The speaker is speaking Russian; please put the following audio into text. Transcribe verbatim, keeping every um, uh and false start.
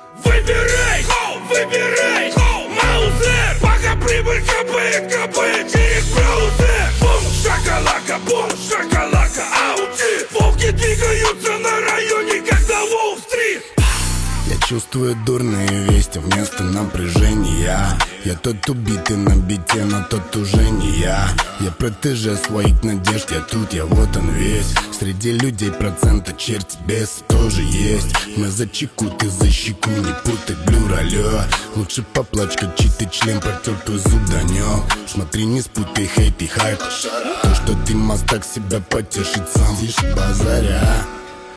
Выбирай, выбирай, Маузер, пока прибыль капает, капает через браузер. Бум, шакалака, бум, шакалака, аути. Волки двигаются на районе, как на Уолл-стрит. Я чувствую дурные вести вместо напряжения. Я тот убитый на бите, но тот уже не я. Я протеже своих надежд, я тут, я вот он весь. Среди людей процента черти без тоже есть. Мы за чеку, ты за щеку, не путай блюр, алё. Лучше поплачь, как чистый член протер твой зуб, Данёк. Смотри, не спутай хейт и хайп. То, что ты мастак, себя потешить сам, тише базаря.